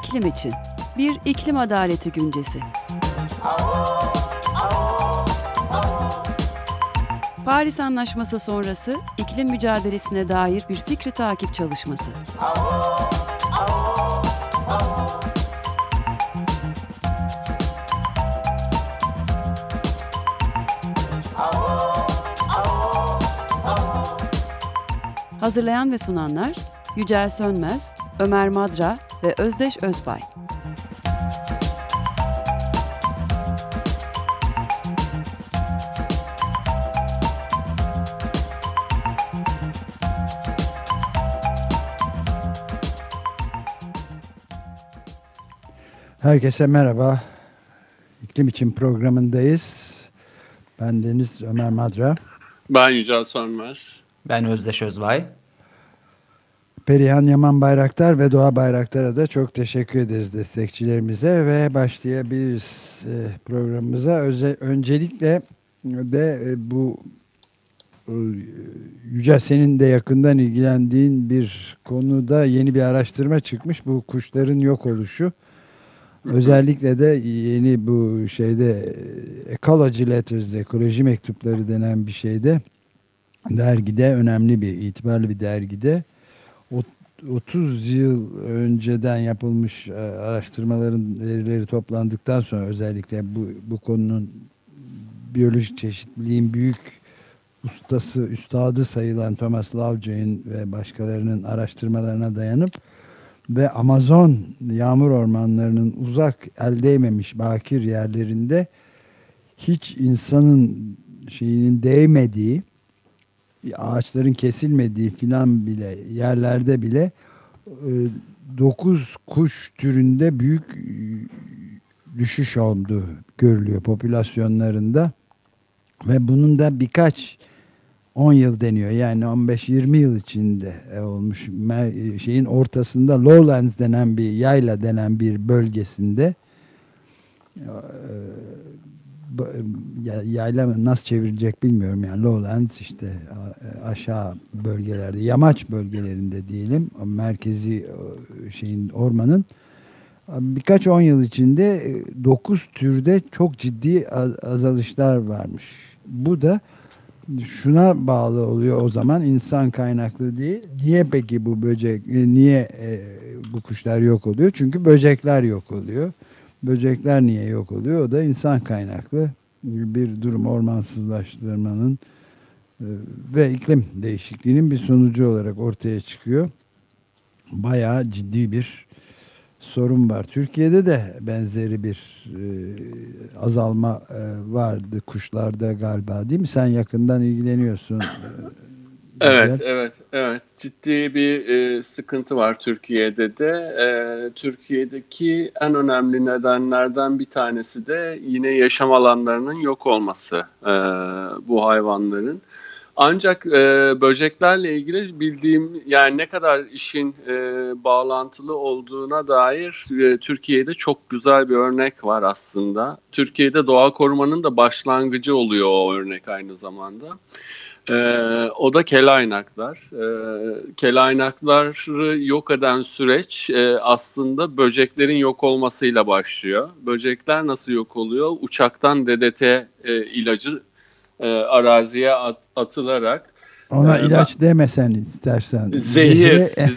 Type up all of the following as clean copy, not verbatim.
iklim için bir iklim adaleti güncesi. Paris Anlaşması sonrası iklim mücadelesine dair bir fikri takip çalışması. Hazırlayan ve sunanlar Yücel Sönmez, Ömer Madra ve Özdeş Özbay. Herkese merhaba. İklim için programındayız. Ben Deniz Ömer Madra. Ben Yücel Sönmez. Ben Özdeş Özbay. Perihan Yaman Bayraktar ve Doğa Bayraktar'a da çok teşekkür ederiz destekçilerimize ve başlayabiliriz programımıza. Öncelikle de bu Yücel, senin de yakından ilgilendiğin bir konuda yeni bir araştırma çıkmış. Bu kuşların yok oluşu. Özellikle de yeni bu şeyde Ecology Letters, ekoloji mektupları denen bir şeyde, dergide, önemli bir, itibarlı bir dergide 30 yıl önceden yapılmış araştırmaların verileri toplandıktan sonra özellikle bu konunun biyolojik çeşitliliğin büyük üstadı sayılan Thomas Lovejoy'un ve başkalarının araştırmalarına dayanıp ve Amazon yağmur ormanlarının uzak, el değmemiş bakir yerlerinde hiç insanın şeyinin değmediği, ağaçların kesilmediği filan bile yerlerde bile 9 kuş türünde büyük düşüş olduğu görülüyor popülasyonlarında ve bunun da birkaç 10 yıl deniyor. Yani 15-20 yıl içinde olmuş. Şeyin ortasında Lowlands denen bir, yayla denen bir bölgesinde, yayla nasıl çevrilecek bilmiyorum. Yani Lowlands işte aşağı bölgelerde, yamaç bölgelerinde diyelim, merkezi şeyin, ormanın birkaç 10 yıl içinde 9 türde çok ciddi azalışlar varmış. Bu da şuna bağlı oluyor o zaman, insan kaynaklı değil. Niye peki bu bu kuşlar yok oluyor? Çünkü böcekler yok oluyor. Böcekler niye yok oluyor? O da insan kaynaklı bir durum, ormansızlaştırmanın ve iklim değişikliğinin bir sonucu olarak ortaya çıkıyor. Bayağı ciddi bir sorun var. Türkiye'de de benzeri bir azalma vardı kuşlarda galiba, değil mi? Sen yakından ilgileniyorsun. Evet. Ciddi bir sıkıntı var Türkiye'de de. Türkiye'deki en önemli nedenlerden bir tanesi de yine yaşam alanlarının yok olması bu hayvanların. Ancak böceklerle ilgili bildiğim, yani ne kadar işin bağlantılı olduğuna dair Türkiye'de çok güzel bir örnek var aslında. Türkiye'de doğa korumanın da başlangıcı oluyor o örnek aynı zamanda. O da kelaynaklar. Kelaynakları yok eden süreç aslında böceklerin yok olmasıyla başlıyor. Böcekler nasıl yok oluyor? Uçaktan DDT ilacı araziye atılarak. Ona ilaç demesen istersen. Zehir.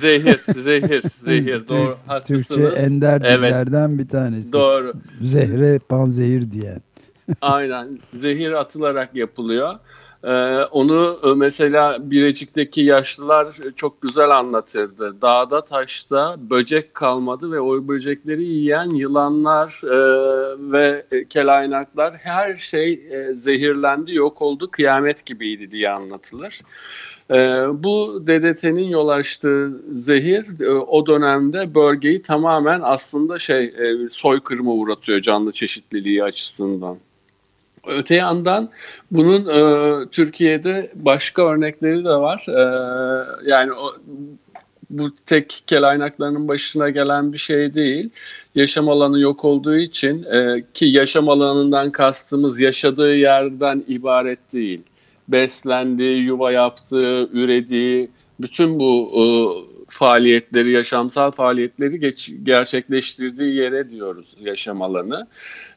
Doğru, haklısınız. Türkçe ender dillerden bir tanesi. Doğru. Zehre panzehir diyen. Aynen. Zehir atılarak yapılıyor. Onu mesela Birecik'teki yaşlılar çok güzel anlatırdı. Dağda taşta böcek kalmadı ve o böcekleri yiyen yılanlar ve kelaynaklar, her şey zehirlendi, yok oldu, kıyamet gibiydi diye anlatılır. Bu DDT'nin yol açtığı zehir o dönemde bölgeyi tamamen aslında soykırıma uğratıyor canlı çeşitliliği açısından. Öte yandan bunun Türkiye'de başka örnekleri de var. Yani bu tek kelaynaklarının başına gelen bir şey değil. Yaşam alanı yok olduğu için ki yaşam alanından kastımız yaşadığı yerden ibaret değil. Beslendiği, yuva yaptığı, ürediği, bütün bu faaliyetleri, yaşamsal faaliyetleri gerçekleştirdiği yere diyoruz yaşam alanı.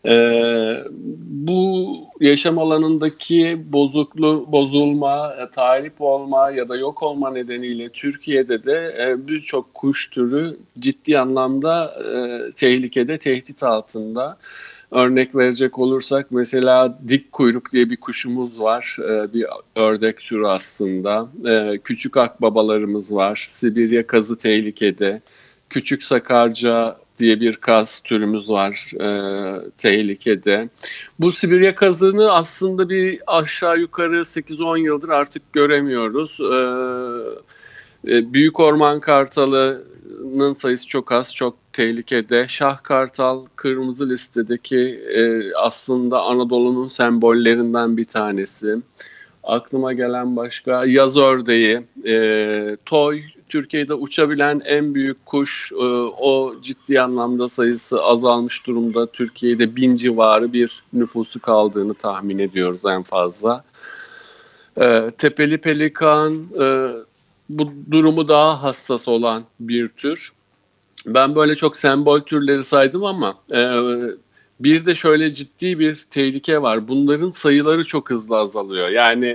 Bu yaşam alanındaki bozulma, tahrip olma ya da yok olma nedeniyle Türkiye'de de birçok kuş türü ciddi anlamda tehlikede, tehdit altında. Örnek verecek olursak mesela dik kuyruk diye bir kuşumuz var, bir ördek türü aslında. Küçük akbabalarımız var, Sibirya kazı tehlikede, küçük sakarca diye bir kaz türümüz var tehlikede. Bu Sibirya kazını aslında bir aşağı yukarı 8-10 yıldır artık göremiyoruz. Büyük orman kartalının sayısı çok az, çok tehlikede. Şah kartal kırmızı listedeki aslında Anadolu'nun sembollerinden bir tanesi. Aklıma gelen başka yaz ördeği, toy, Türkiye'de uçabilen en büyük kuş, o ciddi anlamda sayısı azalmış durumda. Türkiye'de 1000 civarı bir nüfusu kaldığını tahmin ediyoruz en fazla. Tepeli pelikan, bu durumu daha hassas olan bir tür. Ben böyle çok sembol türleri saydım ama bir de şöyle ciddi bir tehlike var. Bunların sayıları çok hızlı azalıyor. Yani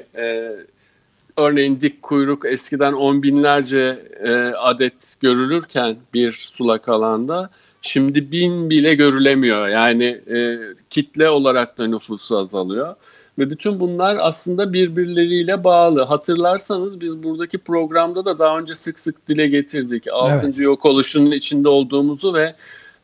örneğin dik kuyruk eskiden 10 binlerce adet görülürken bir sulak alanda şimdi 1000 bile görülemiyor. Yani kitle olarak da nüfusu azalıyor. Ve bütün bunlar aslında birbirleriyle bağlı. Hatırlarsanız biz buradaki programda da daha önce sık sık dile getirdik. 6. yok oluşunun içinde olduğumuzu ve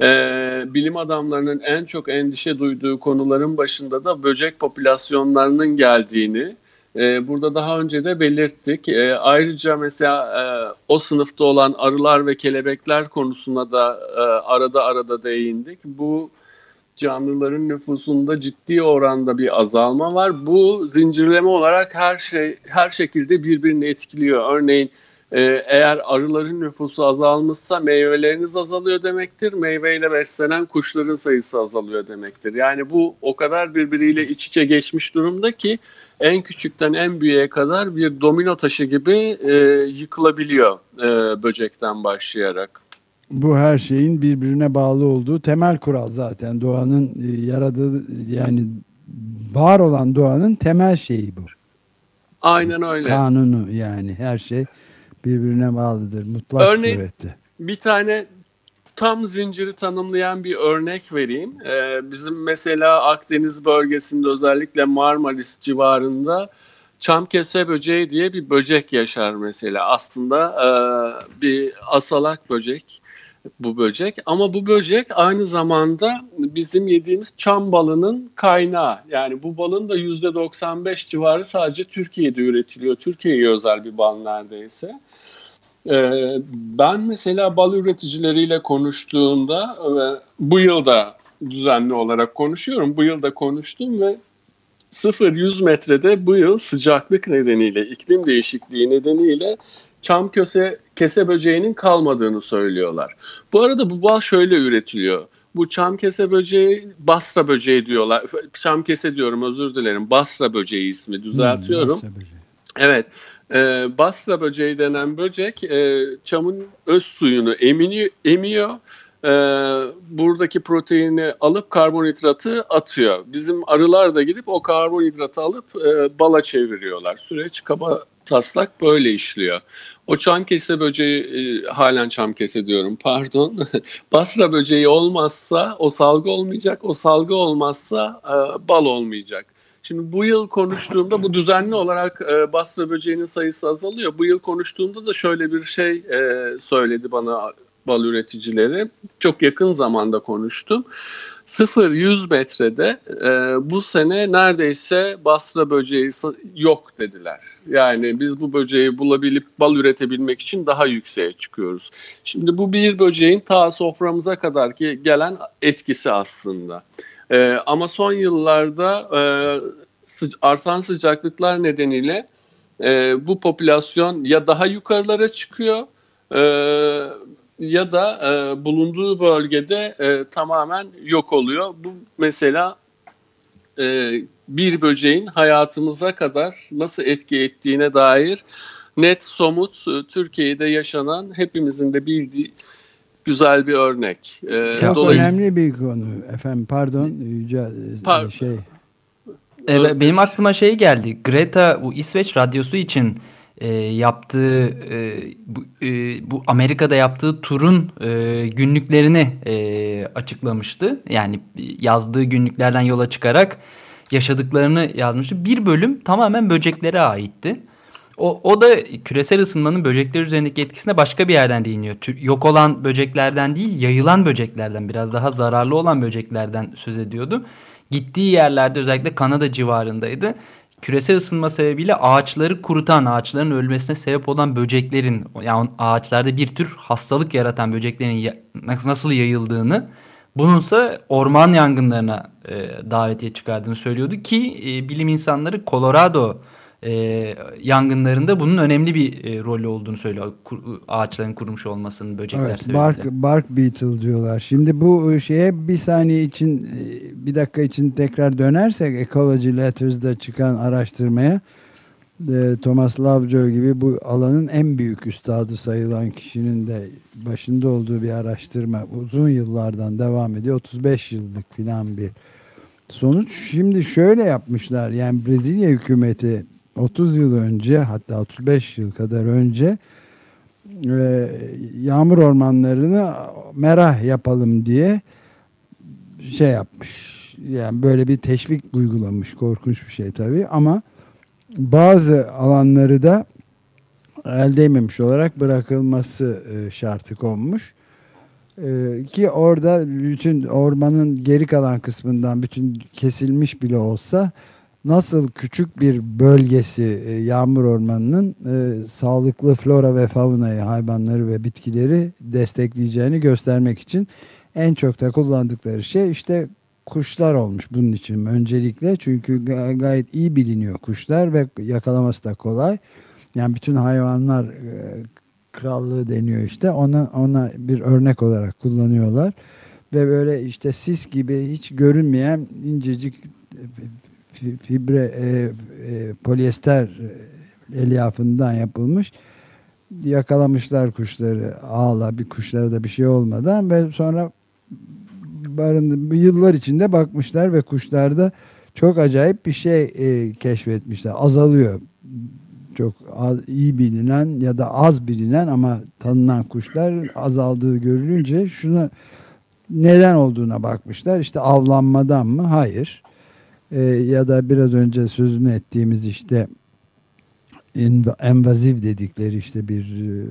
bilim adamlarının en çok endişe duyduğu konuların başında da böcek popülasyonlarının geldiğini burada daha önce de belirttik. Ayrıca mesela o sınıfta olan arılar ve kelebekler konusuna da arada değindik. Bu canlıların nüfusunda ciddi oranda bir azalma var. Bu zincirleme olarak her şekilde birbirini etkiliyor. Örneğin eğer arıların nüfusu azalmışsa meyveleriniz azalıyor demektir. Meyveyle beslenen kuşların sayısı azalıyor demektir. Yani bu o kadar birbiriyle iç içe geçmiş durumda ki en küçükten en büyüğe kadar bir domino taşı gibi yıkılabiliyor böcekten başlayarak. Bu her şeyin birbirine bağlı olduğu temel kural zaten. Doğanın yaradığı, yani var olan doğanın temel şeyi bu. Aynen öyle. Kanunu, yani her şey birbirine bağlıdır mutlak surette. Bir tane tam zinciri tanımlayan bir örnek vereyim. Bizim mesela Akdeniz bölgesinde özellikle Marmaris civarında çamkese böceği diye bir böcek yaşar mesela. Aslında bir asalak böcek bu böcek, ama bu böcek aynı zamanda bizim yediğimiz çam balının kaynağı. Yani bu balın da %95 civarı sadece Türkiye'de üretiliyor. Türkiye'ye özel bir bal neredeyse. Ben mesela bal üreticileriyle konuştuğumda, bu yıl da düzenli olarak konuşuyorum. Bu yıl da konuştum ve 0-100 metrede bu yıl sıcaklık nedeniyle, iklim değişikliği nedeniyle çam kese böceğinin kalmadığını söylüyorlar. Bu arada bu bal şöyle üretiliyor. Bu çam kese böceği Basra böceği diyorlar. Çam kese diyorum, özür dilerim. Basra böceği ismi, düzeltiyorum. Basra böceği. Evet. Basra böceği denen böcek çamın öz suyunu emiyor. Buradaki proteini alıp karbonhidratı atıyor. Bizim arılar da gidip o karbonhidratı alıp bala çeviriyorlar. Süreç kaba taslak böyle işliyor. O çamkese böceği, halen çamkese diyorum pardon. Basra böceği olmazsa o salgı olmayacak. O salgı olmazsa bal olmayacak. Şimdi bu yıl konuştuğumda bu düzenli olarak Basra böceğinin sayısı azalıyor. Bu yıl konuştuğumda da şöyle bir şey söyledi bana bal üreticileri. Çok yakın zamanda konuştum. 0-100 metrede bu sene neredeyse Basra böceği yok dediler. Yani biz bu böceği bulabilip bal üretebilmek için daha yükseğe çıkıyoruz. Şimdi bu bir böceğin ta soframıza kadar ki gelen etkisi aslında. Ama son yıllarda artan sıcaklıklar nedeniyle bu popülasyon ya daha yukarılara çıkıyor ya da bulunduğu bölgede tamamen yok oluyor. Bu mesela bir böceğin hayatımıza kadar nasıl etki ettiğine dair net, somut, Türkiye'de yaşanan, hepimizin de bildiği güzel bir örnek. Çok önemli bir konu. Efendim pardon. Benim aklıma şey geldi. Greta bu İsveç radyosu için yaptığı bu Amerika'da yaptığı turun günlüklerini açıklamıştı. Yani yazdığı günlüklerden yola çıkarak yaşadıklarını yazmıştı. Bir bölüm tamamen böceklere aitti. O da küresel ısınmanın böcekler üzerindeki etkisine başka bir yerden değiniyor. Yok olan böceklerden değil, yayılan böceklerden, biraz daha zararlı olan böceklerden söz ediyordu. Gittiği yerlerde, özellikle Kanada civarındaydı, küresel ısınma sebebiyle ağaçları kurutan, ağaçların ölmesine sebep olan böceklerin, yani ağaçlarda bir tür hastalık yaratan böceklerin nasıl yayıldığını, bununsa orman yangınlarına davetiye çıkardığını söylüyordu ki bilim insanları Colorado yangınlarında bunun önemli bir rolü olduğunu söylüyor. Ağaçların kurumuş olmasının böcekler sebebiyle. Bark beetle diyorlar. Şimdi bu şeye bir saniye için, bir dakika için tekrar dönersek, Ecology Letters'da çıkan araştırmaya, Thomas Lovejoy gibi bu alanın en büyük üstadı sayılan kişinin de başında olduğu bir araştırma uzun yıllardan devam ediyor. 35 yıllık falan bir sonuç. Şimdi şöyle yapmışlar, yani Brezilya hükümeti 30 yıl önce, hatta 35 yıl kadar önce yağmur ormanlarını merah yapalım diye şey yapmış. Yani böyle bir teşvik uygulamış. Korkunç bir şey tabii, ama bazı alanları da el değmemiş olarak bırakılması şartı konmuş. Ki orada bütün ormanın geri kalan kısmından bütün kesilmiş bile olsa, nasıl küçük bir bölgesi yağmur ormanının sağlıklı flora ve faunayı, hayvanları ve bitkileri destekleyeceğini göstermek için en çok da kullandıkları şey işte kuşlar olmuş bunun için öncelikle. Çünkü gayet iyi biliniyor kuşlar ve yakalaması da kolay. Yani bütün hayvanlar krallığı deniyor işte. Ona bir örnek olarak kullanıyorlar. Ve böyle işte sis gibi hiç görünmeyen incecik fibre polyester elyafından yapılmış, yakalamışlar kuşları, ağla bir kuşlara da bir şey olmadan, ve sonra bu yıllar içinde bakmışlar ve kuşlarda çok acayip bir şey keşfetmişler. Azalıyor. Çok iyi bilinen ya da az bilinen ama tanınan kuşlar azaldığı görülünce şunu neden olduğuna bakmışlar. İşte avlanmadan mı? Hayır. Ya da biraz önce sözünü ettiğimiz işte envaziv dedikleri işte bir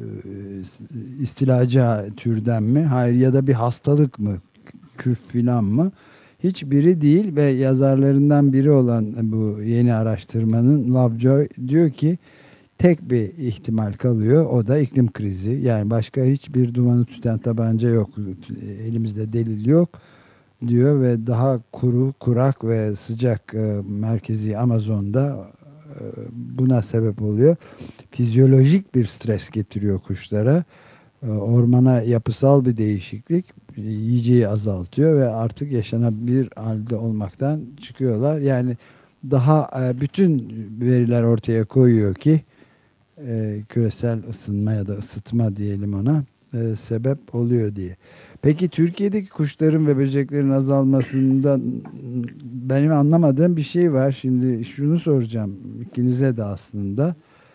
istilacı türden mi? Hayır. Ya da bir hastalık mı? Küf filan mı? Hiçbiri değil ve yazarlarından biri olan bu yeni araştırmanın, Lovejoy, diyor ki tek bir ihtimal kalıyor. O da iklim krizi. Yani başka hiçbir dumanı tüten tabanca yok. Elimizde delil yok diyor ve daha kurak ve sıcak merkezi Amazon'da buna sebep oluyor. Fizyolojik bir stres getiriyor kuşlara. Ormana yapısal bir değişiklik yiyeceği azaltıyor ve artık yaşanabilir halde olmaktan çıkıyorlar. Yani daha bütün veriler ortaya koyuyor ki küresel ısınma ya da ısıtma diyelim ona sebep oluyor diye. Peki Türkiye'deki kuşların ve böceklerin azalmasında benim anlamadığım bir şey var. Şimdi şunu soracağım ikinize de aslında.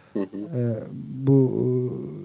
Bu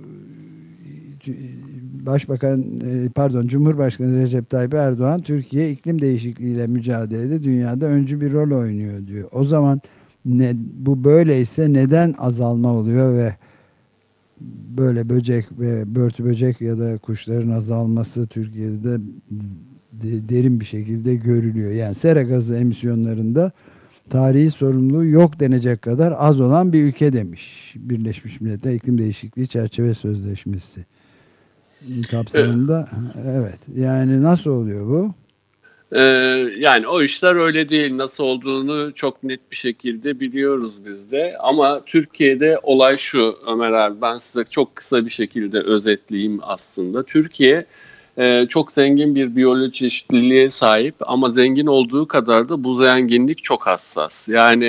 Cumhurbaşkanı Recep Tayyip Erdoğan Türkiye iklim değişikliğiyle mücadelede dünyada öncü bir rol oynuyor diyor. O zaman bu böyleyse neden azalma oluyor ve böyle böcek ve börtü böcek ya da kuşların azalması Türkiye'de derin bir şekilde görülüyor. Yani sera gazı emisyonlarında tarihi sorumluluğu yok denecek kadar az olan bir ülke demiş Birleşmiş Milletler İklim Değişikliği Çerçeve Sözleşmesi kapsamında. Evet. Yani nasıl oluyor bu? Yani o işler öyle değil. Nasıl olduğunu çok net bir şekilde biliyoruz biz de. Ama Türkiye'de olay şu Ömer abi. Ben size çok kısa bir şekilde özetleyeyim aslında. Türkiye çok zengin bir biyolojik çeşitliliğe sahip ama zengin olduğu kadar da bu zenginlik çok hassas. Yani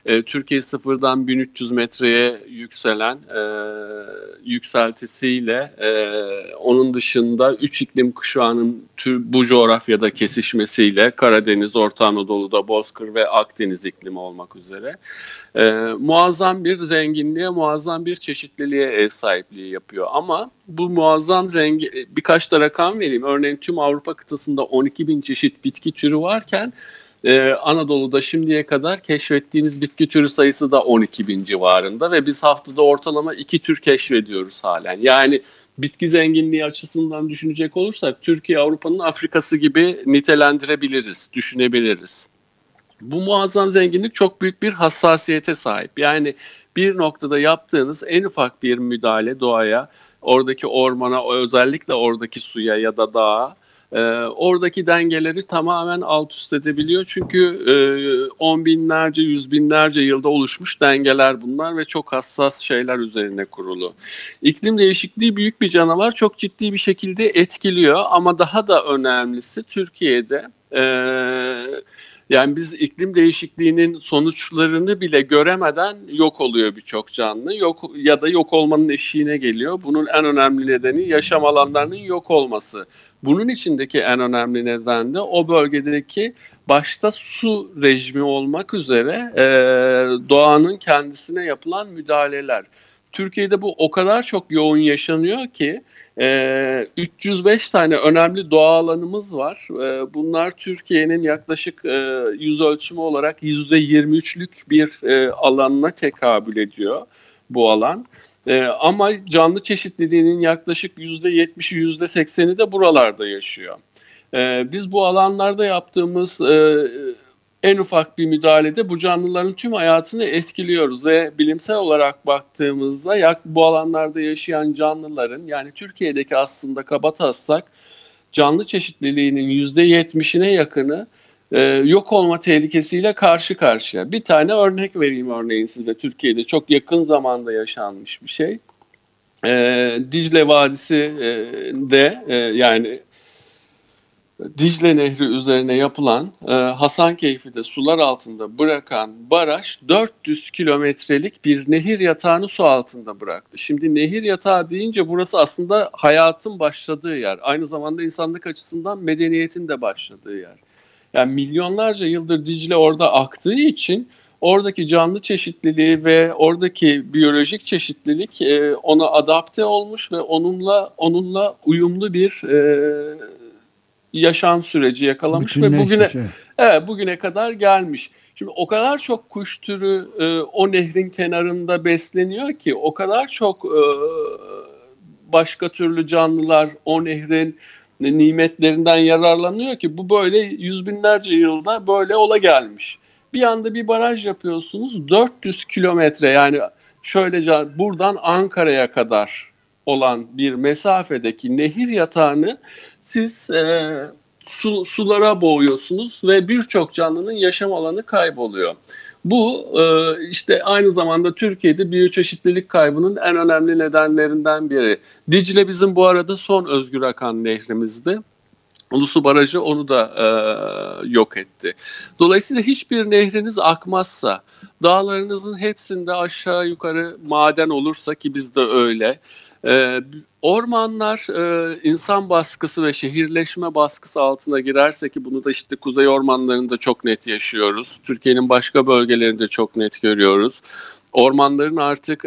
Türkiye sıfırdan 1300 metreye yükselen yükseltisiyle onun dışında 3 iklim kuşağının bu coğrafyada kesişmesiyle Karadeniz, Orta Anadolu'da Bozkır ve Akdeniz iklimi olmak üzere muazzam bir zenginliğe, muazzam bir çeşitliliğe ev sahipliği yapıyor. Ama bu muazzam birkaç da rakam vereyim. Örneğin tüm Avrupa kıtasında 12.000 çeşit bitki türü varken Anadolu'da şimdiye kadar keşfettiğimiz bitki türü sayısı da 12.000 civarında ve biz haftada ortalama 2 tür keşfediyoruz halen. Yani bitki zenginliği açısından düşünecek olursak Türkiye Avrupa'nın Afrika'sı gibi nitelendirebiliriz, düşünebiliriz. Bu muazzam zenginlik çok büyük bir hassasiyete sahip. Yani bir noktada yaptığınız en ufak bir müdahale doğaya, oradaki ormana, özellikle oradaki suya ya da dağa, oradaki dengeleri tamamen alt üst edebiliyor. Çünkü 10 binlerce, 100 binlerce yılda oluşmuş dengeler bunlar ve çok hassas şeyler üzerine kurulu. İklim değişikliği büyük bir canavar, çok ciddi bir şekilde etkiliyor ama daha da önemlisi Türkiye'de yani biz iklim değişikliğinin sonuçlarını bile göremeden yok oluyor birçok canlı. Yok ya da yok olmanın eşiğine geliyor. Bunun en önemli nedeni yaşam alanlarının yok olması. Bunun içindeki en önemli neden de o bölgedeki başta su rejimi olmak üzere doğanın kendisine yapılan müdahaleler. Türkiye'de bu o kadar çok yoğun yaşanıyor ki 305 tane önemli doğa alanımız var. Bunlar Türkiye'nin yaklaşık yüz ölçümü olarak %23'lük bir alanına tekabül ediyor bu alan. Ama canlı çeşitliliğinin yaklaşık %70'i %80'i de buralarda yaşıyor. Biz bu alanlarda yaptığımız en ufak bir müdahalede bu canlıların tüm hayatını etkiliyoruz ve bilimsel olarak baktığımızda bu alanlarda yaşayan canlıların, yani Türkiye'deki aslında kabataslak canlı çeşitliliğinin %70'ine yakını yok olma tehlikesiyle karşı karşıya. Bir tane örnek vereyim örneğin size, Türkiye'de çok yakın zamanda yaşanmış bir şey. Dicle Vadisi'de yani Dicle Nehri üzerine yapılan Hasankeyfi'de sular altında bırakan baraj 400 kilometrelik bir nehir yatağını su altında bıraktı. Şimdi nehir yatağı deyince burası aslında hayatın başladığı yer. Aynı zamanda insanlık açısından medeniyetin de başladığı yer. Yani milyonlarca yıldır Dicle orada aktığı için oradaki canlı çeşitliliği ve oradaki biyolojik çeşitlilik ona adapte olmuş ve onunla uyumlu bir yaşam süreci yakalamış ve bugüne kadar gelmiş. Şimdi o kadar çok kuş türü o nehrin kenarında besleniyor ki, o kadar çok başka türlü canlılar o nehrin nimetlerinden yararlanıyor ki bu böyle yüz binlerce yılda böyle ola gelmiş. Bir anda bir baraj yapıyorsunuz, 400 kilometre, yani şöylece buradan Ankara'ya kadar olan bir mesafedeki nehir yatağını siz sulara boğuyorsunuz ve birçok canlının yaşam alanı kayboluyor. Bu işte aynı zamanda Türkiye'de biyoçeşitlilik kaybının en önemli nedenlerinden biri. Dicle bizim bu arada son özgür akan nehrimizdi. Ulusu Barajı onu da yok etti. Dolayısıyla hiçbir nehriniz akmazsa, dağlarınızın hepsinde aşağı yukarı maden olursa, ki bizde öyle, ormanlar insan baskısı ve şehirleşme baskısı altına girerse, ki bunu da işte kuzey ormanlarında çok net yaşıyoruz. Türkiye'nin başka bölgelerinde çok net görüyoruz. Ormanların artık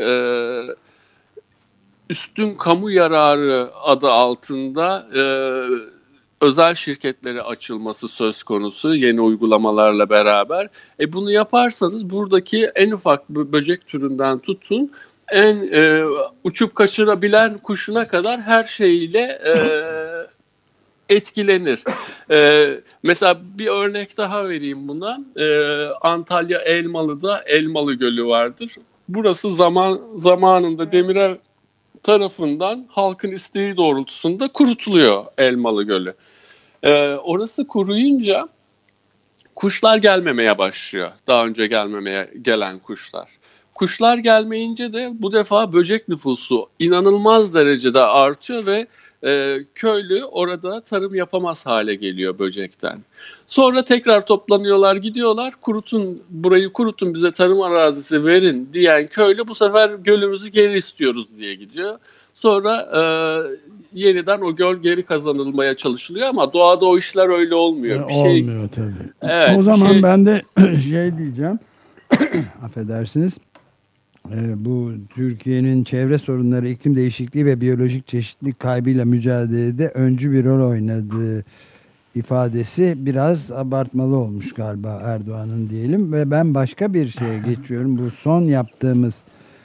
üstün kamu yararı adı altında özel şirketlere açılması söz konusu yeni uygulamalarla beraber. Bunu yaparsanız buradaki en ufak böcek türünden tutun en uçup kaçırabilen kuşuna kadar her şeyle etkilenir. Mesela bir örnek daha vereyim buna. Antalya Elmalı'da Elmalı Gölü vardır. Burası zamanında Demirel tarafından halkın isteği doğrultusunda kurutuluyor Elmalı Gölü. Orası kuruyunca kuşlar gelmemeye başlıyor. Daha önce gelen kuşlar. Kuşlar gelmeyince de bu defa böcek nüfusu inanılmaz derecede artıyor ve köylü orada tarım yapamaz hale geliyor böcekten. Sonra tekrar toplanıyorlar, gidiyorlar, burayı kurutun, bize tarım arazisi verin diyen köylü bu sefer gölümüzü geri istiyoruz diye gidiyor. Sonra yeniden o göl geri kazanılmaya çalışılıyor ama doğada o işler öyle olmuyor. Olmuyor tabii. Evet, o zaman ben de diyeceğim, affedersiniz. Bu Türkiye'nin çevre sorunları, iklim değişikliği ve biyolojik çeşitlilik kaybıyla mücadelede öncü bir rol oynadığı ifadesi biraz abartmalı olmuş galiba Erdoğan'ın diyelim. Ve ben başka bir şeye geçiyorum. Bu son yaptığımız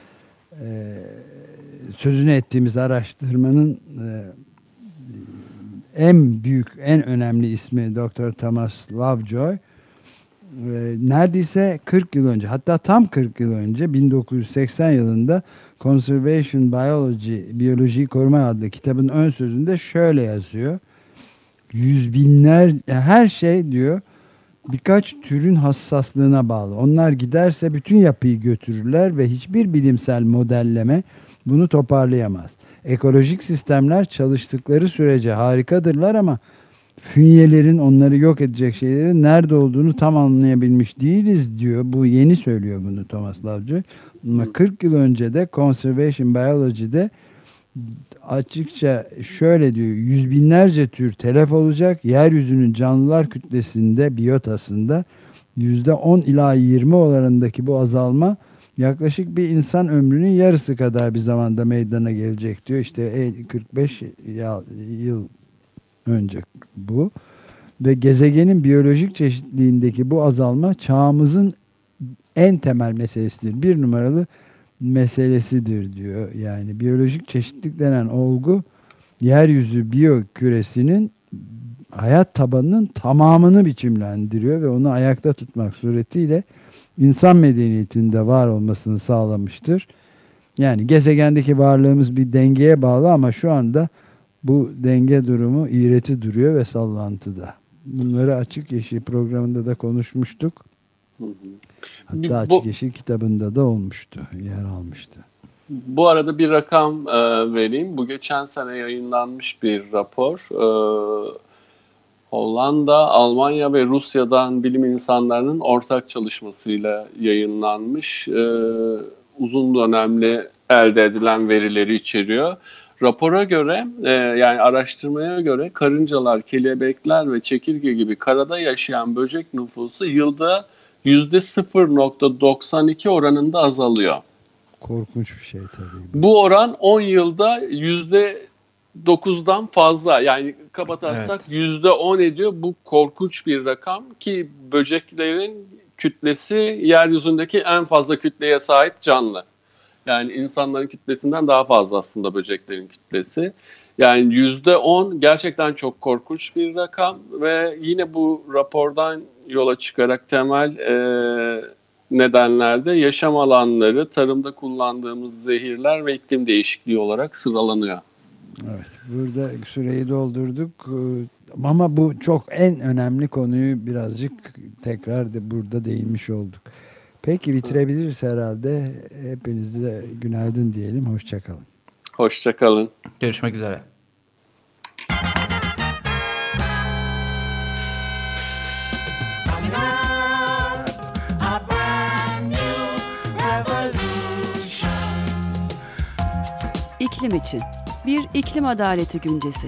sözünü ettiğimiz araştırmanın en büyük, en önemli ismi Dr. Thomas Lovejoy. Neredeyse 40 yıl önce, hatta tam 40 yıl önce 1980 yılında Conservation Biology, Biyolojiyi Koruma adlı kitabın ön sözünde şöyle yazıyor. Yüz binler, her şey diyor birkaç türün hassaslığına bağlı. Onlar giderse bütün yapıyı götürürler ve hiçbir bilimsel modelleme bunu toparlayamaz. Ekolojik sistemler çalıştıkları sürece harikadırlar ama fünyelerin, onları yok edecek şeylerin nerede olduğunu tam anlayabilmiş değiliz diyor. Bu yeni söylüyor bunu Thomas Lovejoy. Ama 40 yıl önce de Conservation Biology'de açıkça şöyle diyor. Yüz binlerce tür telef olacak. Yeryüzünün canlılar kütlesinde, biyotasında %10 ila 20 oranındaki bu azalma yaklaşık bir insan ömrünün yarısı kadar bir zamanda meydana gelecek diyor. İşte 45 yıl önce bu. Ve gezegenin biyolojik çeşitliliğindeki bu azalma çağımızın en temel meselesidir. Bir numaralı meselesidir diyor. Yani biyolojik çeşitlilik denen olgu yeryüzü biyoküresinin hayat tabanının tamamını biçimlendiriyor ve onu ayakta tutmak suretiyle insan medeniyetinde var olmasını sağlamıştır. Yani gezegendeki varlığımız bir dengeye bağlı ama şu anda bu denge durumu iğreti duruyor ve sallantıda. Bunları Açık Yeşil programında da konuşmuştuk. Hatta Açık Yeşil kitabında da olmuştu, yer almıştı. Bu arada bir rakam vereyim. Bu geçen sene yayınlanmış bir rapor. Hollanda, Almanya ve Rusya'dan bilim insanlarının ortak çalışmasıyla yayınlanmış. Uzun dönemli elde edilen verileri içeriyor. Rapora göre, yani araştırmaya göre karıncalar, kelebekler ve çekirge gibi karada yaşayan böcek nüfusu yılda %0.92 oranında azalıyor. Korkunç bir şey tabii. Bu oran 10 yılda %9'dan fazla. Yani kabataslak %10 ediyor. Bu korkunç bir rakam ki böceklerin kütlesi yeryüzündeki en fazla kütleye sahip canlı. Yani insanların kütlesinden daha fazla aslında böceklerin kütlesi. Yani %10 gerçekten çok korkunç bir rakam ve yine bu rapordan yola çıkarak temel nedenlerde yaşam alanları, tarımda kullandığımız zehirler ve iklim değişikliği olarak sıralanıyor. Evet, burada süreyi doldurduk ama bu çok en önemli konuyu birazcık tekrar da burada değinmiş olduk. Peki bitirebiliriz herhalde. Hepinize günaydın diyelim. Hoşça kalın. Hoşça kalın. Görüşmek üzere. İklim için bir iklim adaleti güncesi.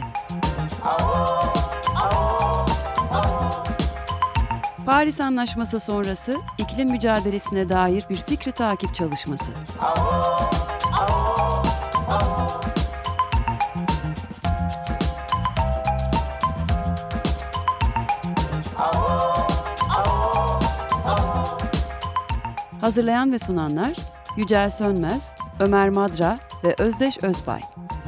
Paris Anlaşması sonrası iklim mücadelesine dair bir fikri takip çalışması. Hazırlayan ve sunanlar Yücel Sönmez, Ömer Madra ve Özdeş Özbay.